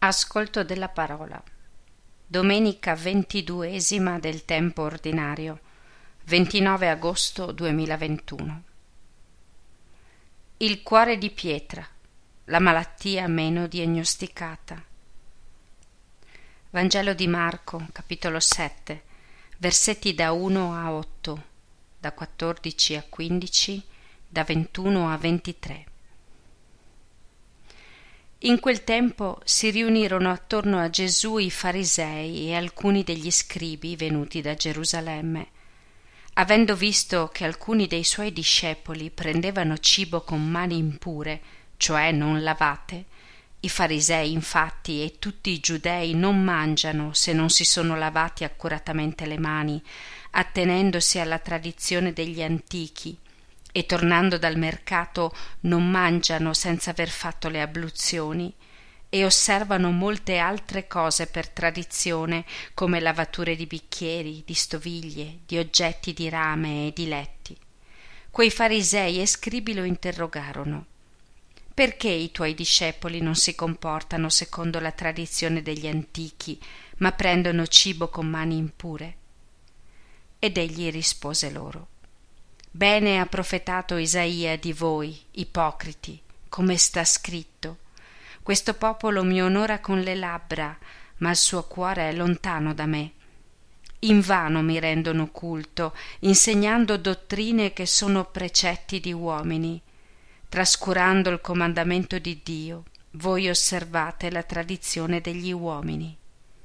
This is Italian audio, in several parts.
Ascolto della parola. Domenica 22esima del tempo ordinario, 29 agosto 2021. Il cuore di pietra, la malattia meno diagnosticata. Vangelo di Marco, capitolo 7, versetti da 1 a 8, da 14 a 15, da 21 a 23. In quel tempo si riunirono attorno a Gesù i farisei e alcuni degli scribi venuti da Gerusalemme. Avendo visto che alcuni dei suoi discepoli prendevano cibo con mani impure, cioè non lavate, i farisei infatti e tutti i giudei non mangiano se non si sono lavati accuratamente le mani, attenendosi alla tradizione degli antichi, e tornando dal mercato non mangiano senza aver fatto le abluzioni, e osservano molte altre cose per tradizione, come lavature di bicchieri, di stoviglie, di oggetti di rame e di letti. Quei farisei e scribi lo interrogarono: perché i tuoi discepoli non si comportano secondo la tradizione degli antichi, ma prendono cibo con mani impure? Ed egli rispose loro: bene ha profetato Isaia di voi, ipocriti, come sta scritto: questo popolo mi onora con le labbra, ma il suo cuore è lontano da me. Invano mi rendono culto, insegnando dottrine che sono precetti di uomini. Trascurando il comandamento di Dio, voi osservate la tradizione degli uomini.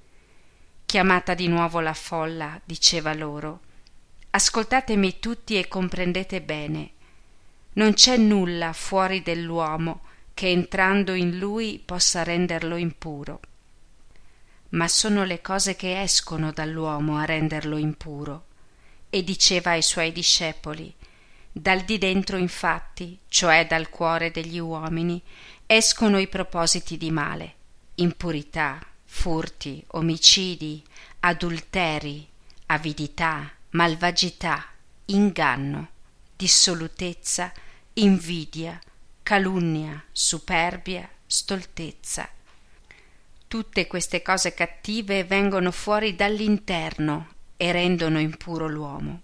Chiamata di nuovo la folla, diceva loro: ascoltatemi tutti e comprendete bene. Non c'è nulla fuori dell'uomo che entrando in lui possa renderlo impuro, ma sono le cose che escono dall'uomo a renderlo impuro. E diceva ai suoi discepoli: dal di dentro infatti, cioè dal cuore degli uomini, escono i propositi di male, impurità, furti, omicidi, adulteri, avidità, malvagità, inganno, dissolutezza, invidia, calunnia, superbia, stoltezza. Tutte queste cose cattive vengono fuori dall'interno e rendono impuro l'uomo.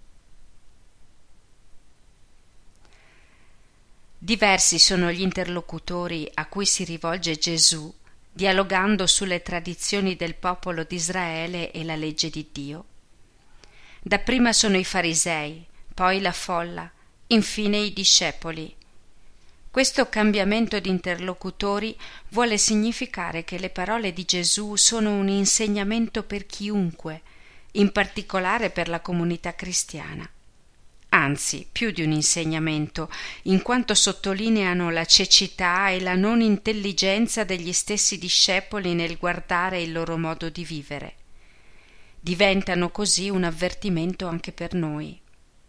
Diversi sono gli interlocutori a cui si rivolge Gesù, dialogando sulle tradizioni del popolo d'Israele e la legge di Dio. Dapprima sono i farisei, poi la folla, infine i discepoli. Questo cambiamento di interlocutori vuole significare che le parole di Gesù sono un insegnamento per chiunque, in particolare per la comunità cristiana. Anzi, più di un insegnamento, in quanto sottolineano la cecità e la non intelligenza degli stessi discepoli nel guardare il loro modo di vivere. Diventano così un avvertimento anche per noi.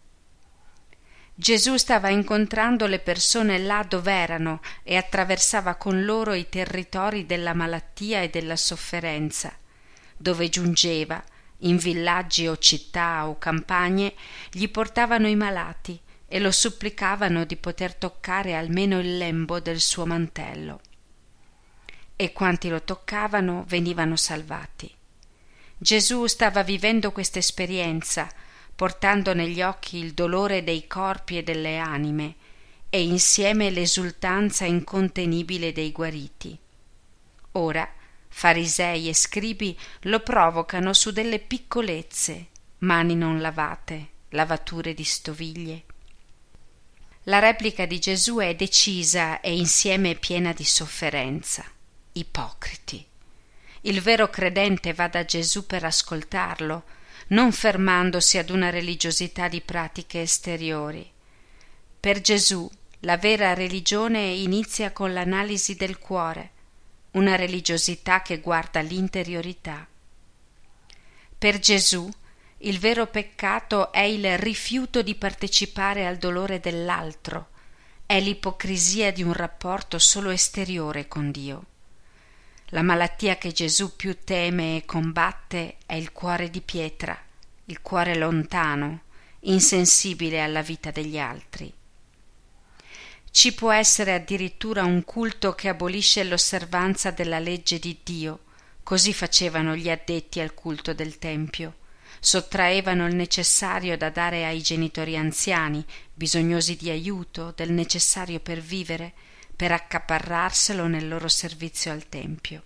Gesù stava incontrando le persone là dov'erano e attraversava con loro i territori della malattia e della sofferenza. Dove giungeva, in villaggi o città o campagne, gli portavano i malati e lo supplicavano di poter toccare almeno il lembo del suo mantello. E quanti lo toccavano venivano salvati. Gesù stava vivendo questa esperienza, portando negli occhi il dolore dei corpi e delle anime e insieme l'esultanza incontenibile dei guariti. Ora farisei e scribi lo provocano su delle piccolezze: mani non lavate, lavature di stoviglie. La replica di Gesù è decisa e insieme piena di sofferenza. Ipocriti. Il vero credente va da Gesù per ascoltarlo, non fermandosi ad una religiosità di pratiche esteriori. Per Gesù la vera religione inizia con l'analisi del cuore, una religiosità che guarda l'interiorità. Per Gesù il vero peccato è il rifiuto di partecipare al dolore dell'altro, è l'ipocrisia di un rapporto solo esteriore con Dio. La malattia che Gesù più teme e combatte è il cuore di pietra, il cuore lontano, insensibile alla vita degli altri. Ci può essere addirittura un culto che abolisce l'osservanza della legge di Dio. Così facevano gli addetti al culto del Tempio. Sottraevano il necessario da dare ai genitori anziani, bisognosi di aiuto, del necessario per vivere, per accaparrarselo nel loro servizio al Tempio.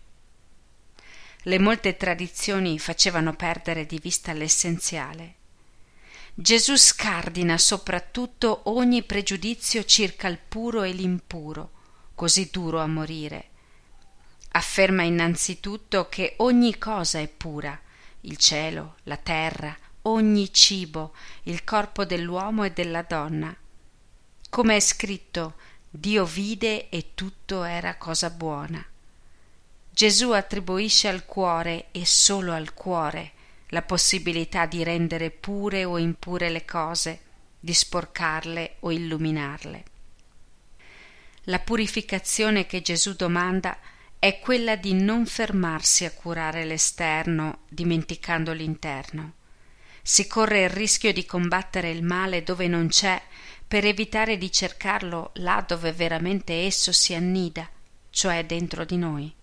Le molte tradizioni facevano perdere di vista l'essenziale. Gesù scardina soprattutto ogni pregiudizio circa il puro e l'impuro, così duro a morire. Afferma innanzitutto che ogni cosa è pura, il cielo, la terra, ogni cibo, il corpo dell'uomo e della donna. Come è scritto, Dio vide e tutto era cosa buona. Gesù attribuisce al cuore e solo al cuore la possibilità di rendere pure o impure le cose, di sporcarle o illuminarle. La purificazione che Gesù domanda è quella di non fermarsi a curare l'esterno dimenticando l'interno. Si corre il rischio di combattere il male dove non c'è per evitare di cercarlo là dove veramente esso si annida, cioè dentro di noi.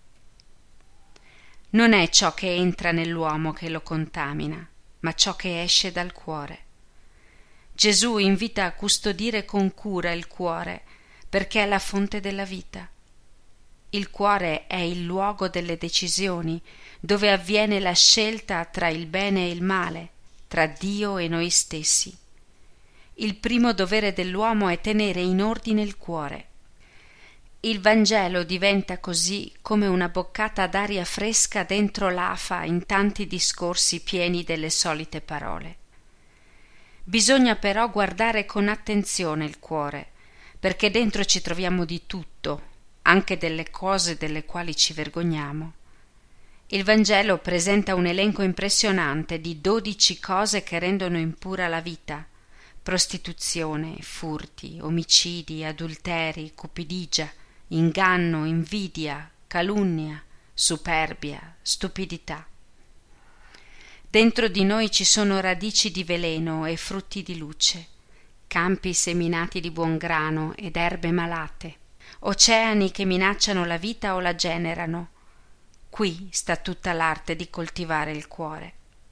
Non è ciò che entra nell'uomo che lo contamina, ma ciò che esce dal cuore. Gesù invita a custodire con cura il cuore, perché è la fonte della vita. Il cuore è il luogo delle decisioni, dove avviene la scelta tra il bene e il male, tra Dio e noi stessi. Il primo dovere dell'uomo è tenere in ordine il cuore. Il Vangelo diventa così come una boccata d'aria fresca dentro l'afa in tanti discorsi pieni delle solite parole. Bisogna però guardare con attenzione il cuore, perché dentro ci troviamo di tutto, anche delle cose delle quali ci vergogniamo. Il Vangelo presenta un elenco impressionante di 12 cose che rendono impura la vita: prostituzione, furti, omicidi, adulteri, cupidigia, inganno, invidia, calunnia, superbia, stupidità. Dentro di noi ci sono radici di veleno e frutti di luce, campi seminati di buon grano ed erbe malate, oceani che minacciano la vita o la generano. Qui sta tutta l'arte di coltivare il cuore.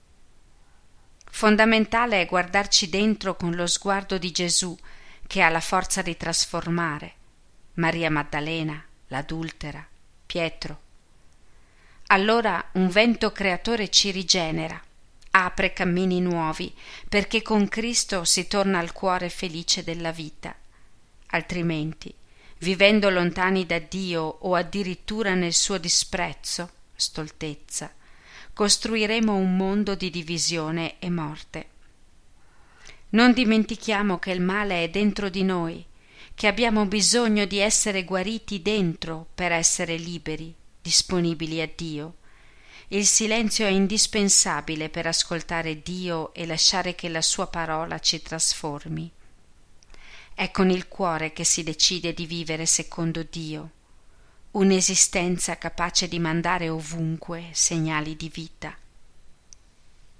Fondamentale è guardarci dentro con lo sguardo di Gesù, che ha la forza di trasformare. Maria Maddalena, l'adultera, Pietro. Allora un vento creatore ci rigenera, apre cammini nuovi, perché con Cristo si torna al cuore felice della vita. Altrimenti, vivendo lontani da Dio o addirittura nel suo disprezzo, stoltezza, costruiremo un mondo di divisione e morte. Non dimentichiamo che il male è dentro di noi, che abbiamo bisogno di essere guariti dentro per essere liberi, disponibili a Dio. Il silenzio è indispensabile per ascoltare Dio e lasciare che la sua parola ci trasformi. È con il cuore che si decide di vivere secondo Dio, un'esistenza capace di mandare ovunque segnali di vita.